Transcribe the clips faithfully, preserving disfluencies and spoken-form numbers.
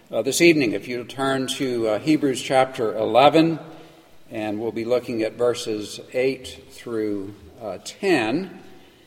Uh, this evening, if you'll turn to uh, Hebrews chapter eleven, and we'll be looking at verses eight through uh, ten.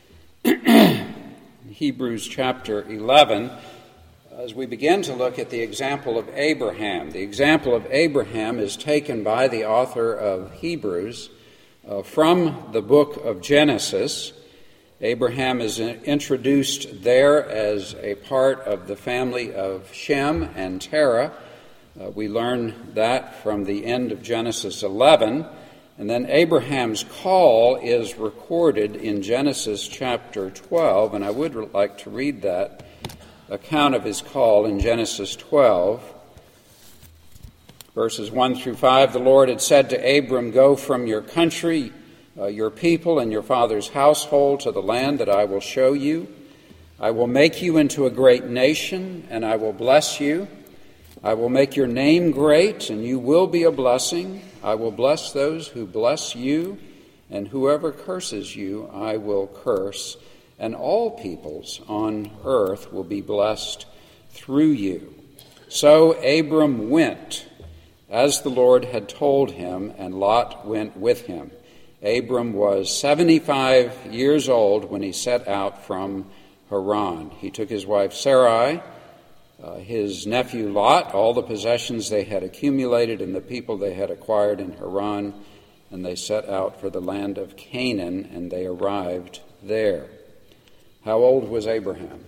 Hebrews chapter eleven, as we begin to look at the example of Abraham. The example of Abraham is taken by the author of Hebrews uh, from the book of Genesis. Abraham is introduced there as a part of the family of Shem and Terah. Uh, we learn that from the end of Genesis eleven. And then Abraham's call is recorded in Genesis chapter twelve. And I would like to read that account of his call in Genesis twelve. Verses one through five, the Lord had said to Abram, "Go from your country, Uh, your people and your father's household to the land that I will show you. I will make you into a great nation, and I will bless you. I will make your name great, and you will be a blessing. I will bless those who bless you, and whoever curses you I will curse. And all peoples on earth will be blessed through you." So Abram went, as the Lord had told him, and Lot went with him. Abram was seventy-five years old when he set out from Haran. He took his wife Sarai, uh, his nephew Lot, all the possessions they had accumulated and the people they had acquired in Haran, and they set out for the land of Canaan, and they arrived there. How old was Abraham?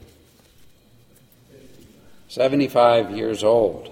seventy-five years old.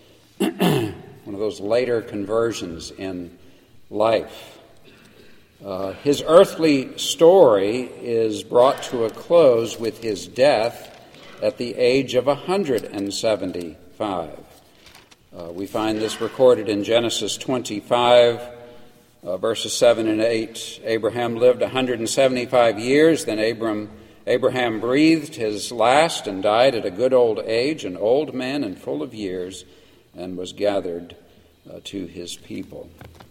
One of those later conversions in life. Uh, his earthly story is brought to a close with his death at the age of one hundred seventy-five. Uh, we find this recorded in Genesis twenty-five, uh, verses seven and eight. Abraham lived one hundred seventy-five years, then Abram, Abraham breathed his last and died at a good old age, an old man and full of years, and was gathered uh, to his people.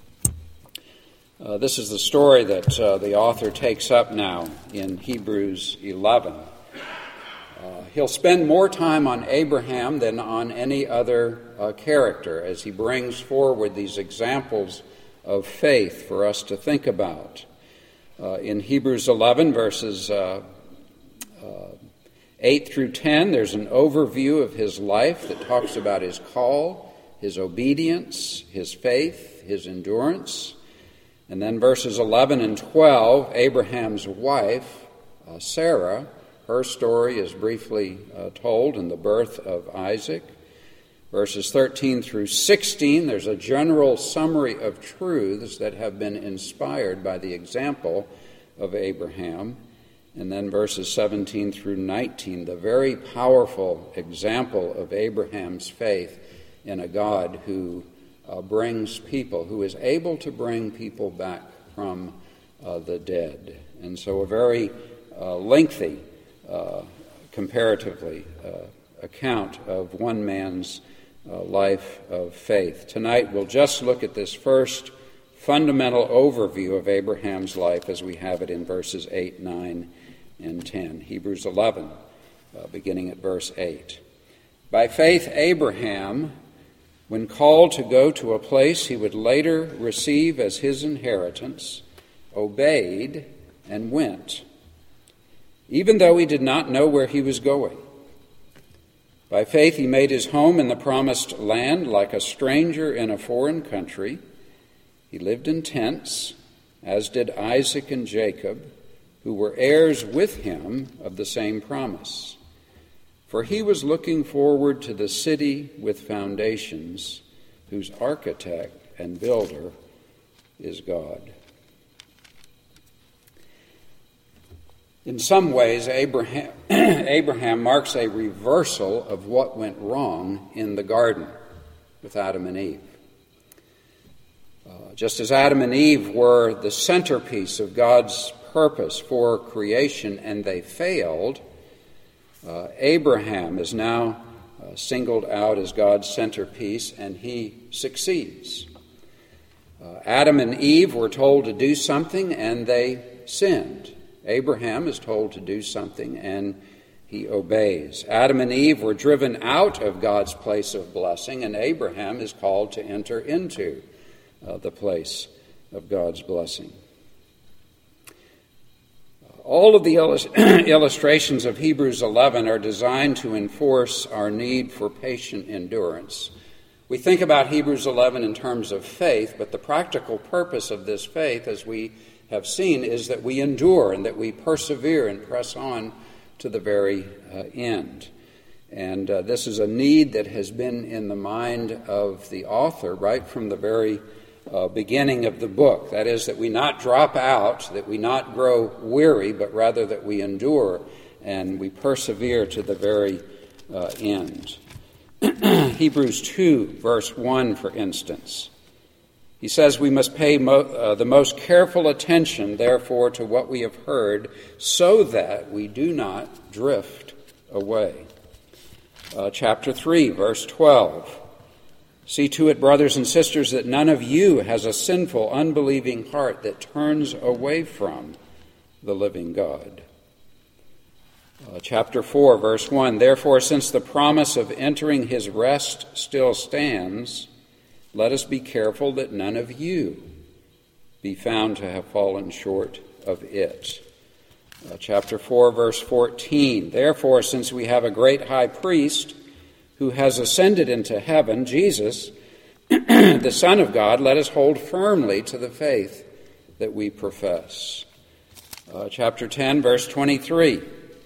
Uh, this is the story that uh, the author takes up now in Hebrews eleven. Uh, he'll spend more time on Abraham than on any other uh, character as he brings forward these examples of faith for us to think about. Uh, in Hebrews eleven, verses uh, uh, eight through ten, there's an overview of his life that talks about his call, his obedience, his faith, his endurance. And then verses eleven and twelve, Abraham's wife, uh, Sarah, her story is briefly uh, told in the birth of Isaac. Verses thirteen through sixteen, there's a general summary of truths that have been inspired by the example of Abraham. And then verses seventeen through nineteen, the very powerful example of Abraham's faith in a God who Uh, brings people, who is able to bring people back from uh, the dead. And so a very uh, lengthy, uh, comparatively, uh, account of one man's uh, life of faith. Tonight we'll just look at this first fundamental overview of Abraham's life as we have it in verses eight, nine, and ten. Hebrews eleven, uh, beginning at verse eight. By faith Abraham, when called to go to a place he would later receive as his inheritance, obeyed and went, even though he did not know where he was going. By faith he made his home in the promised land like a stranger in a foreign country. He lived in tents, as did Isaac and Jacob, who were heirs with him of the same promise. For he was looking forward to the city with foundations, whose architect and builder is God. In some ways, Abraham, Abraham marks a reversal of what went wrong in the garden with Adam and Eve. Uh, just as Adam and Eve were the centerpiece of God's purpose for creation and they failed, Uh, Abraham is now uh, singled out as God's centerpiece, and he succeeds. Uh, Adam and Eve were told to do something, and they sinned. Abraham is told to do something, and he obeys. Adam and Eve were driven out of God's place of blessing, and Abraham is called to enter into uh, the place of God's blessing. All of the illustrations of Hebrews eleven are designed to enforce our need for patient endurance. We think about Hebrews eleven in terms of faith, but the practical purpose of this faith, as we have seen, is that we endure and that we persevere and press on to the very uh, end. And uh, this is a need that has been in the mind of the author right from the very uh, beginning of the book. That is, that we not drop out, that we not grow weary, but rather that we endure and we persevere to the very uh, end. Hebrews two, verse one, for instance. He says we must pay mo- uh, the most careful attention, therefore, to what we have heard, so that we do not drift away. Uh, chapter three, verse twelve. See to it, brothers and sisters, that none of you has a sinful, unbelieving heart that turns away from the living God. Uh, chapter four, verse one. Therefore, since the promise of entering his rest still stands, let us be careful that none of you be found to have fallen short of it. Uh, chapter four, verse fourteen. Therefore, since we have a great high priest who has ascended into heaven, Jesus, the Son of God, let us hold firmly to the faith that we profess. Uh, chapter ten, verse twenty-three.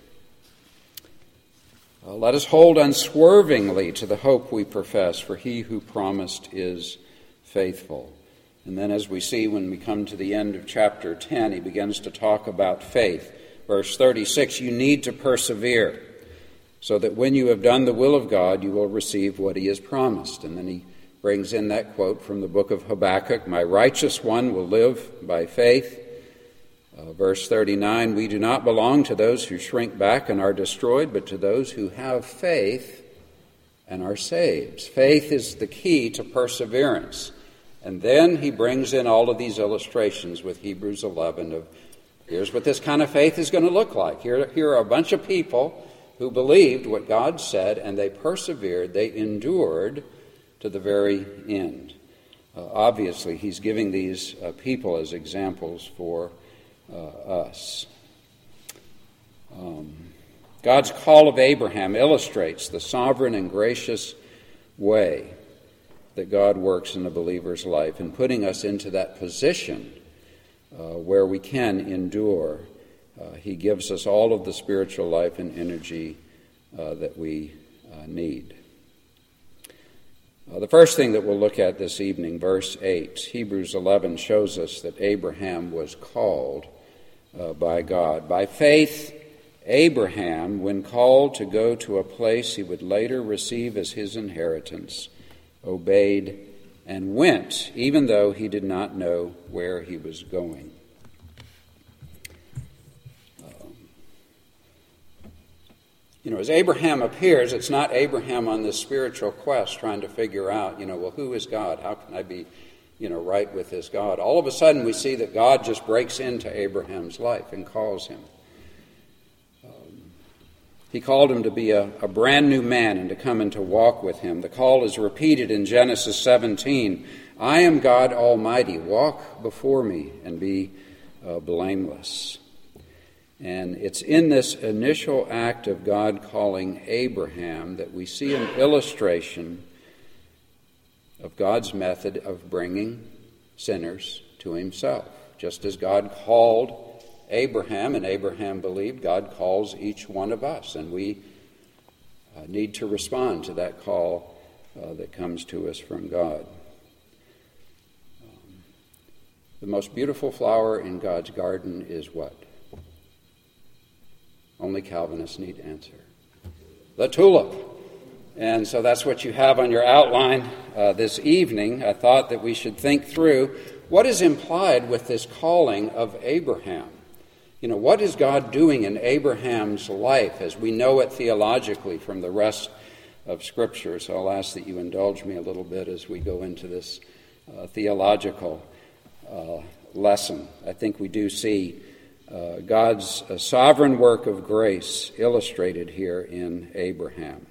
Uh, let us hold unswervingly to the hope we profess, for he who promised is faithful. And then as we see when we come to the end of chapter ten, he begins to talk about faith. Verse thirty-six, you need to persevere, so that when you have done the will of God, you will receive what he has promised. And then he brings in that quote from the book of Habakkuk, my righteous one will live by faith. Uh, verse thirty-nine, we do not belong to those who shrink back and are destroyed, but to those who have faith and are saved. Faith is the key to perseverance. And then he brings in all of these illustrations with Hebrews eleven of here's what this kind of faith is going to look like. Here, here are a bunch of people who believed what God said, and they persevered, they endured to the very end. Uh, obviously, he's giving these uh, people as examples for Uh, us. Um, God's call of Abraham illustrates the sovereign and gracious way that God works in the believer's life in putting us into that position uh, where we can endure. Uh, he gives us all of the spiritual life and energy uh, that we uh, need. Uh, the first thing that we'll look at this evening, verse eight, Hebrews eleven shows us that Abraham was called uh, by God. By faith, Abraham, when called to go to a place he would later receive as his inheritance, obeyed and went, even though he did not know where he was going. You know, as Abraham appears, it's not Abraham on this spiritual quest trying to figure out, you know, well, who is God? How can I be, you know, right with this God? All of a sudden we see that God just breaks into Abraham's life and calls him. Um, he called him to be a, a brand new man and to come and to walk with him. The call is repeated in Genesis seventeen. I am God Almighty. Walk before me and be uh, blameless. And it's in this initial act of God calling Abraham that we see an illustration of God's method of bringing sinners to himself. Just as God called Abraham, and Abraham believed, God calls each one of us. And we uh, need to respond to that call uh, that comes to us from God. Um, the most beautiful flower in God's garden is what? Only Calvinists need to answer. The tulip. And so that's what you have on your outline uh, this evening. I thought that we should think through what is implied with this calling of Abraham. You know, what is God doing in Abraham's life as we know it theologically from the rest of Scripture? So I'll ask that you indulge me a little bit as we go into this uh, theological uh, lesson. I think we do see uh, God's uh, sovereign work of grace illustrated here in Abraham.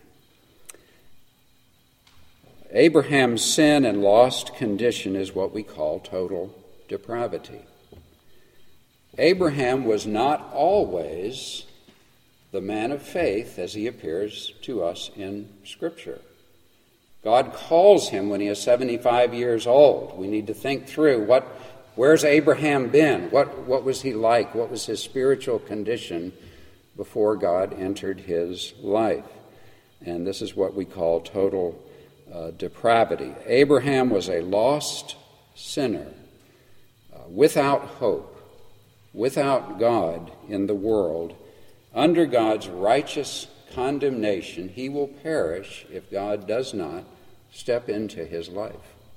Abraham's sin and lost condition is what we call total depravity. Abraham was not always the man of faith as he appears to us in Scripture. God calls him when he is seventy-five years old. We need to think through what, where's Abraham been? What, what was he like? What was his spiritual condition before God entered his life? And this is what we call total uh, depravity. Abraham was a lost sinner, uh, without hope, without God in the world. Under God's righteous condemnation, he will perish if God does not step into his life.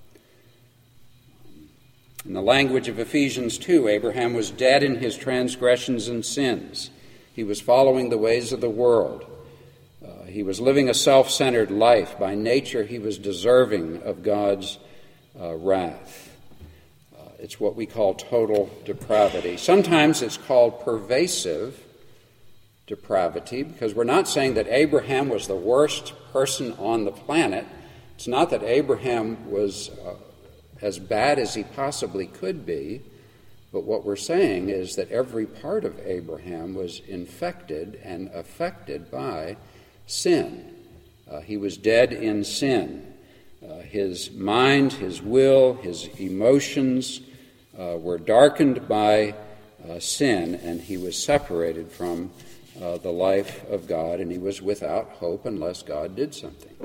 In the language of Ephesians two, Abraham was dead in his transgressions and sins. He was following the ways of the world. Uh, he was living a self-centered life. By nature, he was deserving of God's uh, wrath. Uh, it's what we call total depravity. Sometimes it's called pervasive depravity, because we're not saying that Abraham was the worst person on the planet. It's not that Abraham was uh, as bad as he possibly could be, but what we're saying is that every part of Abraham was infected and affected by sin. Uh, he was dead in sin. Uh, his mind, his will, his emotions uh, were darkened by uh, sin, and he was separated from Uh, the life of God, and he was without hope unless God did something.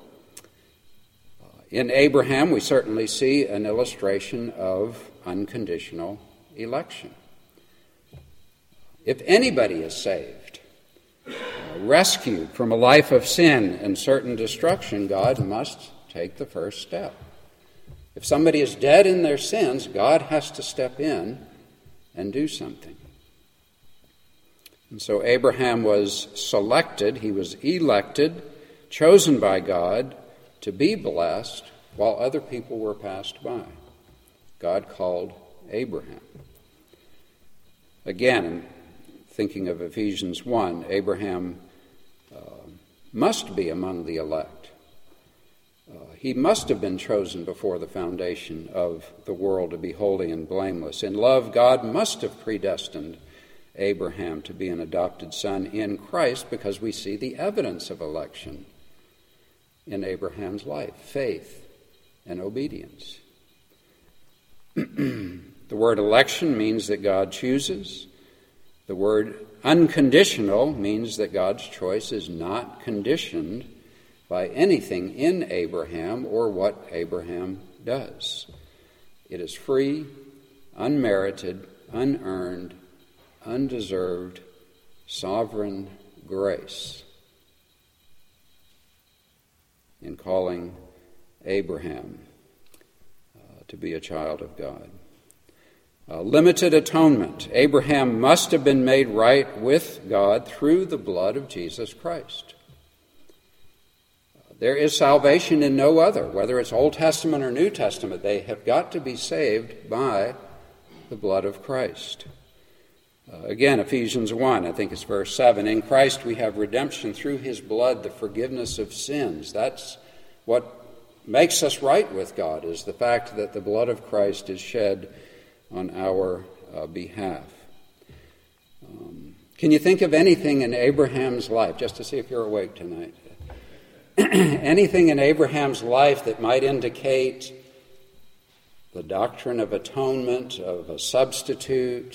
Uh, in Abraham, we certainly see an illustration of unconditional election. If anybody is saved, uh, rescued from a life of sin and certain destruction, God must take the first step. If somebody is dead in their sins, God has to step in and do something. And so Abraham was selected, he was elected, chosen by God to be blessed while other people were passed by. God called Abraham. Again, thinking of Ephesians one, Abraham uh, must be among the elect. Uh, he must have been chosen before the foundation of the world to be holy and blameless. In love, God must have predestined Abraham to be an adopted son in Christ, because we see the evidence of election in Abraham's life, faith and obedience. The word election means that God chooses. The word unconditional means that God's choice is not conditioned by anything in Abraham or what Abraham does. It is free, unmerited, unearned, undeserved, sovereign grace in calling Abraham uh, to be a child of God. Uh, limited atonement. Abraham must have been made right with God through the blood of Jesus Christ. Uh, there is salvation in no other, whether it's Old Testament or New Testament. They have got to be saved by the blood of Christ. Uh, again, Ephesians one, I think it's verse seven. In Christ we have redemption through his blood, the forgiveness of sins. That's what makes us right with God, is the fact that the blood of Christ is shed on our uh, behalf. Um, can you think of anything in Abraham's life, just to see if you're awake tonight, anything in Abraham's life that might indicate the doctrine of atonement, of a substitute?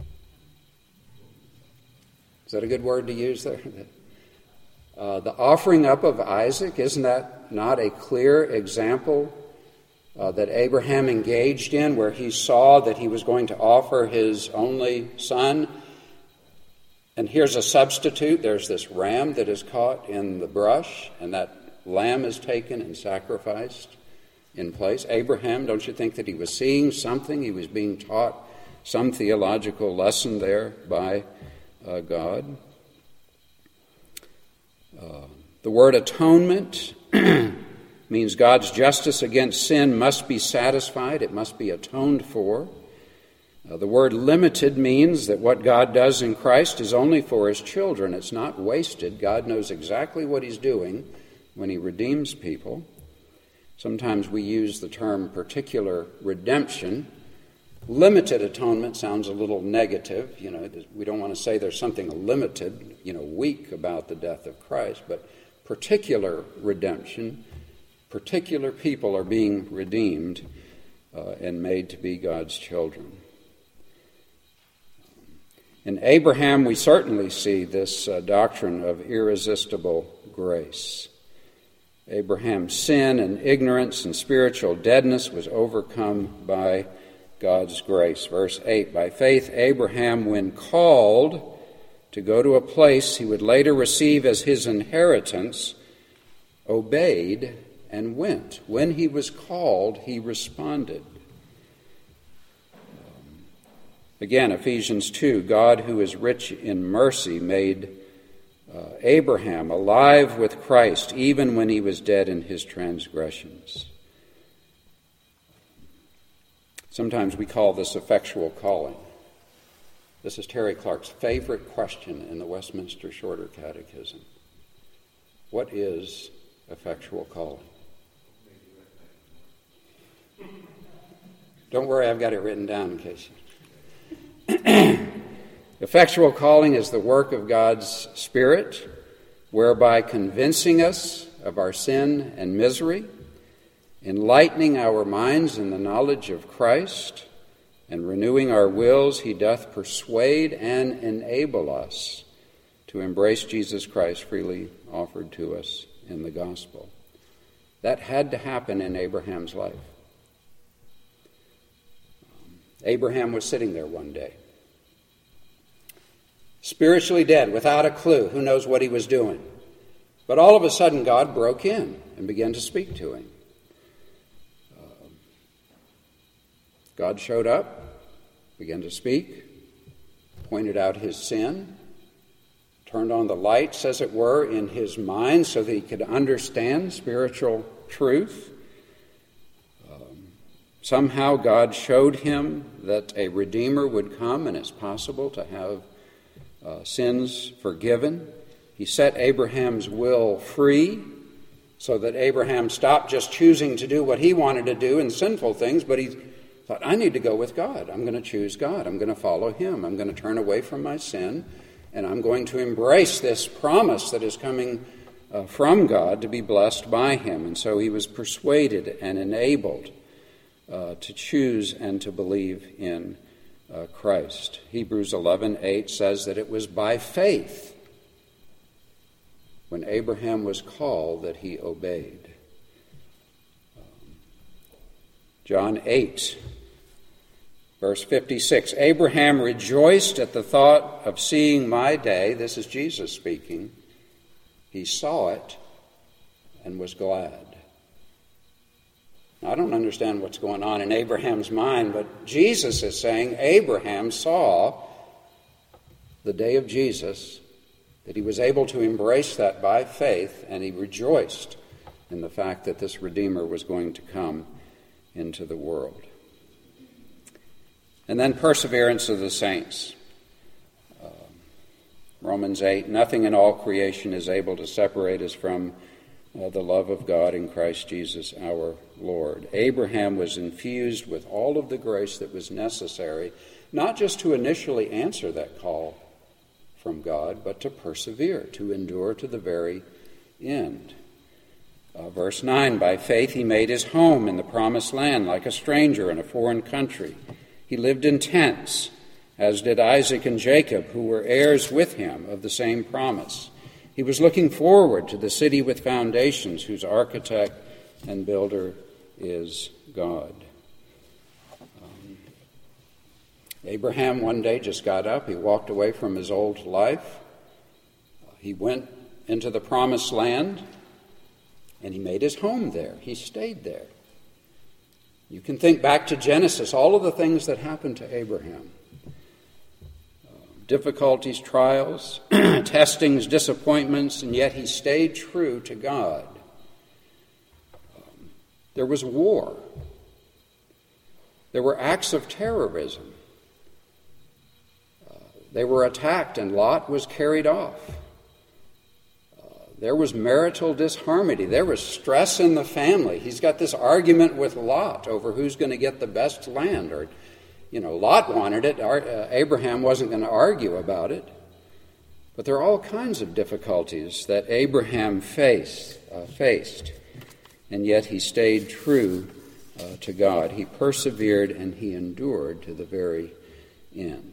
Is that a good word to use there? Uh, the offering up of Isaac, isn't that not a clear example uh, that Abraham engaged in, where he saw that he was going to offer his only son? And here's a substitute. There's this ram that is caught in the brush, and that lamb is taken and sacrificed in place. Abraham, don't you think that he was seeing something? He was being taught some theological lesson there by Uh, God. Uh, the word atonement means God's justice against sin must be satisfied. It must be atoned for. Uh, the word limited means that what God does in Christ is only for his children. It's not wasted. God knows exactly what he's doing when he redeems people. Sometimes we use the term particular redemption. Limited atonement sounds a little negative. You know, we don't want to say there's something limited, you know, weak about the death of Christ, but particular redemption, particular people are being redeemed uh, and made to be God's children. In Abraham, we certainly see this uh, doctrine of irresistible grace. Abraham's sin and ignorance and spiritual deadness was overcome by God's grace. Verse eight, by faith Abraham, when called to go to a place he would later receive as his inheritance, obeyed and went. When he was called, he responded. Again, Ephesians two, God who is rich in mercy made uh, Abraham alive with Christ even when he was dead in his transgressions. Sometimes we call this effectual calling. This is Terry Clark's favorite question in the Westminster Shorter Catechism. What is effectual calling? Don't worry, I've got it written down in case you... Effectual calling is the work of God's Spirit, whereby convincing us of our sin and misery, enlightening our minds in the knowledge of Christ, and renewing our wills, he doth persuade and enable us to embrace Jesus Christ freely offered to us in the gospel. That had to happen in Abraham's life. Abraham was sitting there one day, spiritually dead, without a clue. Who knows what he was doing? But all of a sudden, God broke in and began to speak to him. Uh, God showed up, began to speak, pointed out his sin, turned on the lights, as it were, in his mind so that he could understand spiritual truth. Somehow God showed him that a Redeemer would come and it's possible to have uh, sins forgiven. He set Abraham's will free so that Abraham stopped just choosing to do what he wanted to do and sinful things, but he thought, I need to go with God. I'm going to choose God. I'm going to follow him. I'm going to turn away from my sin, and I'm going to embrace this promise that is coming uh, from God to be blessed by him. And so he was persuaded and enabled Uh, to choose and to believe in uh, Christ. Hebrews eleven eight says that it was by faith when Abraham was called that he obeyed. Um, John eight, verse fifty-six, Abraham rejoiced at the thought of seeing my day. This is Jesus speaking. He saw it and was glad. Now, I don't understand what's going on in Abraham's mind, but Jesus is saying Abraham saw the day of Jesus, that he was able to embrace that by faith, and he rejoiced in the fact that this Redeemer was going to come into the world. And then perseverance of the saints. Uh, Romans eight, nothing in all creation is able to separate us from Uh, the love of God in Christ Jesus our Lord. Abraham was infused with all of the grace that was necessary, not just to initially answer that call from God, but to persevere, to endure to the very end. Uh, verse nine, by faith he made his home in the promised land like a stranger in a foreign country. He lived in tents, as did Isaac and Jacob, who were heirs with him of the same promise. He was looking forward to the city with foundations, whose architect and builder is God. Um, Abraham one day just got up. He walked away from his old life. He went into the promised land, and he made his home there. He stayed there. You can think back to Genesis, all of the things that happened to Abraham. Difficulties, trials, testings, disappointments, and yet he stayed true to God. Um, there was war. There were acts of terrorism. They were attacked, and Lot was carried off. Uh, there was marital disharmony. There was stress in the family. He's got this argument with Lot over who's going to get the best land. Or, you know, Lot wanted it. Ar- uh, Abraham wasn't going to argue about it. But there are all kinds of difficulties that Abraham faced, uh, faced. And yet he stayed true uh, to God. He persevered and he endured to the very end.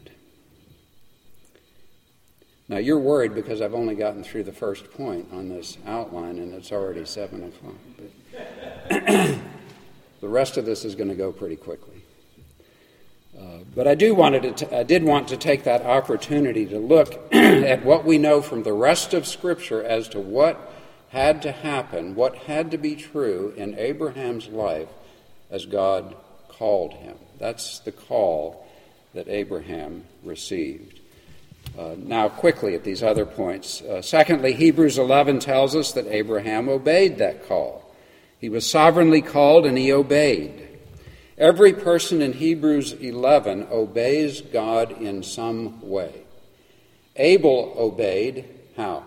Now, you're worried because I've only gotten through the first point on this outline, and it's already seven o'clock. But the rest of this is going to go pretty quickly. Uh, but I do wanted to t- I did want to take that opportunity to look at what we know from the rest of Scripture as to what had to happen, what had to be true in Abraham's life as God called him. That's the call that Abraham received. Uh, now, quickly at these other points. Uh, secondly, Hebrews eleven tells us that Abraham obeyed that call. He was sovereignly called and he obeyed. Every person in Hebrews eleven obeys God in some way. Abel obeyed how?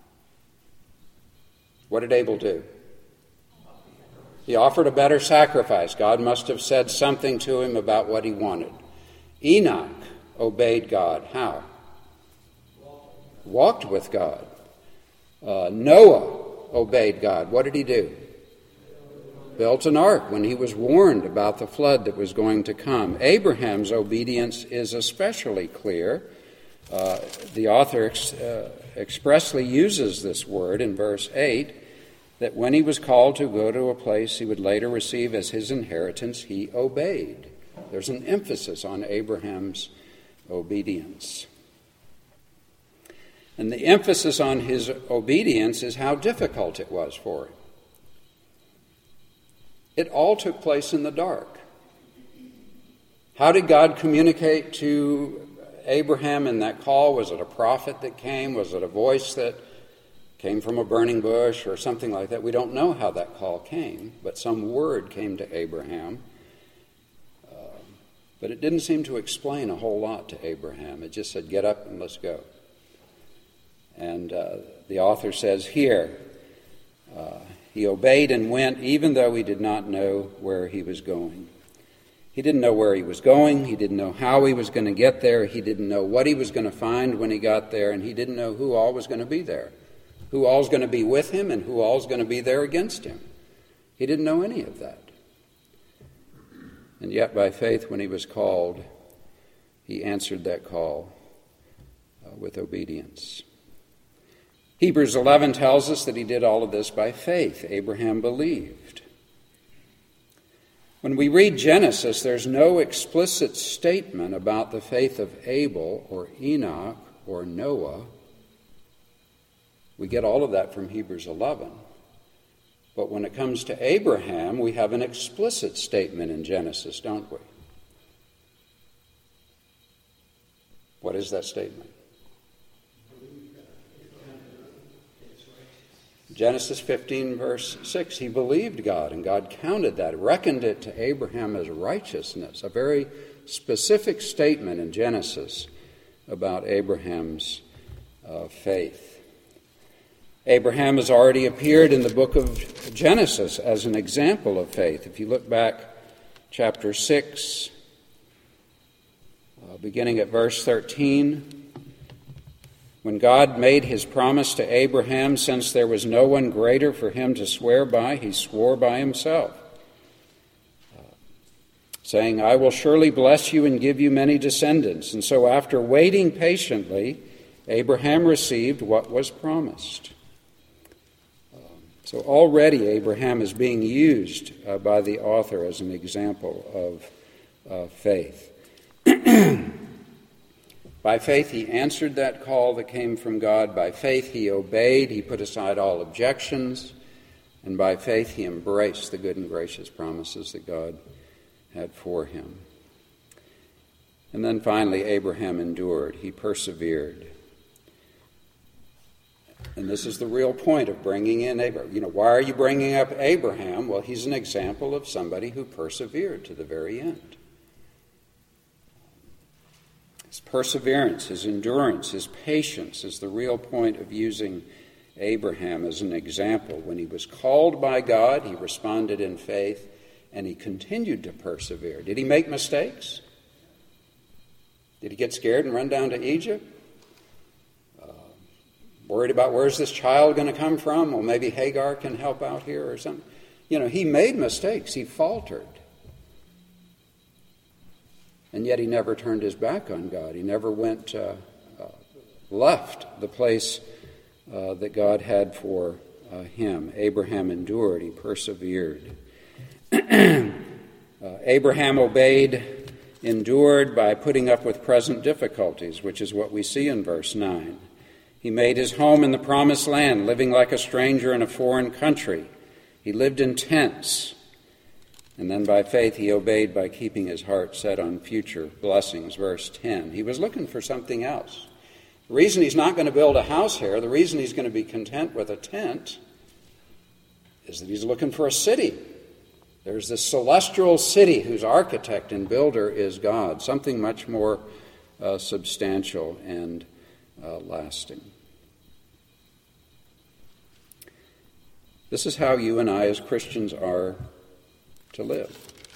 What did Abel do? He offered a better sacrifice. God must have said something to him about what he wanted. Enoch obeyed God. How? Walked with God. Uh, Noah obeyed God. What did he do? Built an ark when he was warned about the flood that was going to come. Abraham's obedience is especially clear. Uh, the author ex- uh, expressly uses this word in verse eight, that when he was called to go to a place he would later receive as his inheritance, he obeyed. There's an emphasis on Abraham's obedience. And the emphasis on his obedience is how difficult it was for him. It all took place in the dark. How did God communicate to Abraham in that call? Was it a prophet that came? Was it a voice that came from a burning bush or something like that? We don't know how that call came, but some word came to Abraham. Uh, but it didn't seem to explain a whole lot to Abraham. It just said, get up and let's go. And uh, the author says here, uh, he obeyed and went even though he did not know where he was going. He didn't know where he was going. He didn't know how he was going to get there. He didn't know what he was going to find when he got there. And he didn't know who all was going to be there, who all was going to be with him and who all was going to be there against him. He didn't know any of that. And yet by faith, when he was called, he answered that call uh, with obedience. Hebrews eleven tells us that he did all of this by faith. Abraham believed. When we read Genesis, there's no explicit statement about the faith of Abel or Enoch or Noah. We get all of that from Hebrews eleven. But when it comes to Abraham, we have an explicit statement in Genesis, don't we? What is that statement? Genesis fifteen, verse six, he believed God, and God counted that, reckoned it to Abraham as righteousness, a very specific statement in Genesis about Abraham's uh, faith. Abraham has already appeared in the book of Genesis as an example of faith. If you look back, chapter six, uh, beginning at verse thirteen, when God made his promise to Abraham, since there was no one greater for him to swear by, he swore by himself, uh, saying, I will surely bless you and give you many descendants. And so after waiting patiently, Abraham received what was promised. Uh, so already Abraham is being used uh, by the author as an example of uh, faith. By faith, he answered that call that came from God. By faith, he obeyed. He put aside all objections. And by faith, he embraced the good and gracious promises that God had for him. And then finally, Abraham endured. He persevered. And this is the real point of bringing in Abraham. You know, why are you bringing up Abraham? Well, he's an example of somebody who persevered to the very end. His perseverance, his endurance, his patience is the real point of using Abraham as an example. When he was called by God, he responded in faith, and he continued to persevere. Did he make mistakes? Did he get scared and run down to Egypt? Uh, worried about where's this child going to come from? Well, maybe Hagar can help out here or something. You know, he made mistakes. He faltered. And yet he never turned his back on God. He never went, uh, uh, left the place uh, that God had for uh, him. Abraham endured. He persevered. uh, Abraham obeyed, endured by putting up with present difficulties, which is what we see in verse nine. He made his home in the promised land, living like a stranger in a foreign country. He lived in tents. And then by faith he obeyed by keeping his heart set on future blessings. Verse ten. He was looking for something else. The reason he's not going to build a house here, the reason he's going to be content with a tent, is that he's looking for a city. There's this celestial city whose architect and builder is God, something much more uh, substantial and uh, lasting. This is how you and I as Christians are to live.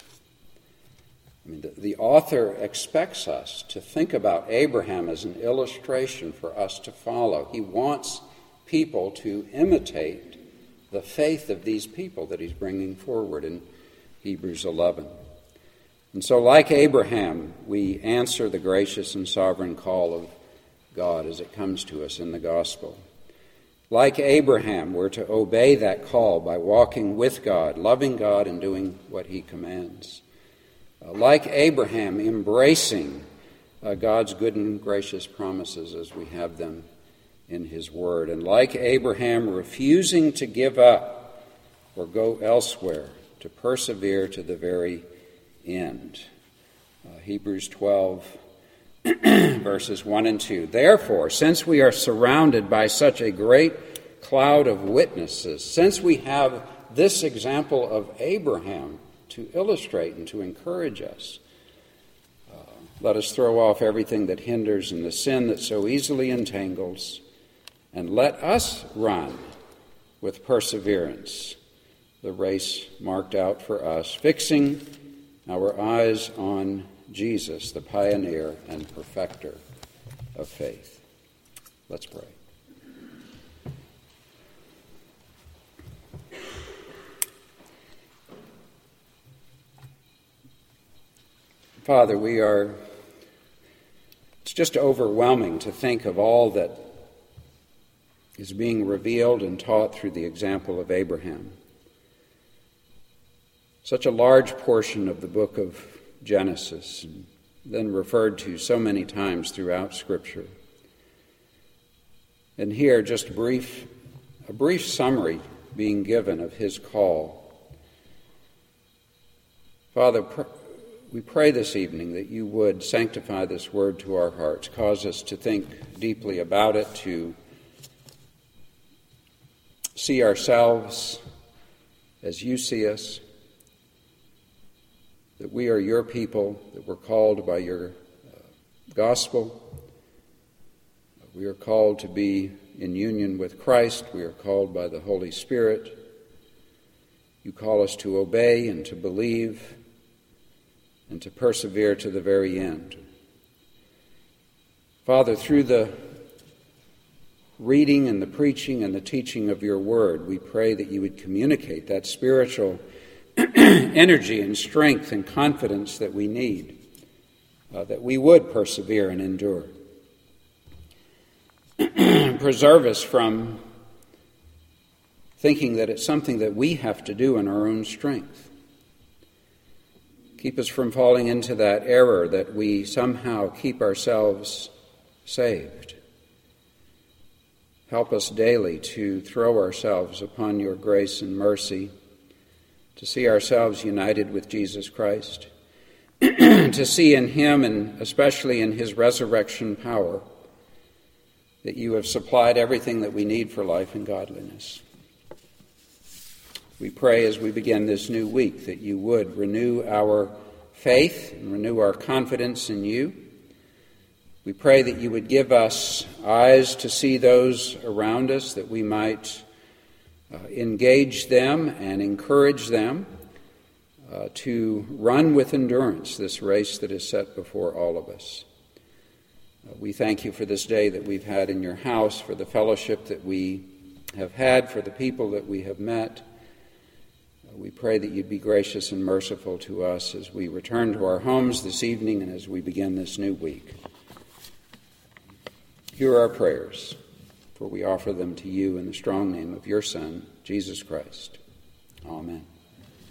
I mean, the, the author expects us to think about Abraham as an illustration for us to follow. He wants people to imitate the faith of these people that he's bringing forward in Hebrews eleven. And so, like Abraham, we answer the gracious and sovereign call of God as it comes to us in the gospel. Like Abraham, we're to obey that call by walking with God, loving God, and doing what he commands. Uh, like Abraham, embracing uh, God's good and gracious promises as we have them in his word. And like Abraham, refusing to give up or go elsewhere, to persevere to the very end. Uh, Hebrews twelve, verses one and two. Therefore, since we are surrounded by such a great cloud of witnesses, since we have this example of Abraham to illustrate and to encourage us, uh, let us throw off everything that hinders and the sin that so easily entangles, and let us run with perseverance the race marked out for us, fixing our eyes on Jesus, the pioneer and perfecter of faith. Let's pray. Father, we are, it's just overwhelming to think of all that is being revealed and taught through the example of Abraham. Such a large portion of the book of Genesis, and then referred to so many times throughout Scripture. And here, just a brief, a brief summary being given of his call. Father, pr- we pray this evening that you would sanctify this word to our hearts, cause us to think deeply about it, to see ourselves as you see us, that we are your people, that we're called by your uh, gospel. We are called to be in union with Christ. We are called by the Holy Spirit. You call us to obey and to believe and to persevere to the very end. Father, through the reading and the preaching and the teaching of your word, we pray that you would communicate that spiritual energy and strength and confidence that we need, uh, that we would persevere and endure. Preserve us from thinking that it's something that we have to do in our own strength. Keep us from falling into that error that we somehow keep ourselves saved. Help us daily to throw ourselves upon your grace and mercy, to see ourselves united with Jesus Christ, to see in him, and especially in his resurrection power, that you have supplied everything that we need for life and godliness. We pray as we begin this new week that you would renew our faith and renew our confidence in you, We pray that you would give us eyes to see those around us, that we might uh, engage them and encourage them uh, to run with endurance this race that is set before all of us. Uh, we thank you for this day that we've had in your house, for the fellowship that we have had, for the people that we have met. Uh, we pray that you'd be gracious and merciful to us as we return to our homes this evening and as we begin this new week. Hear our prayers, for we offer them to you in the strong name of your Son, Jesus Christ. Amen.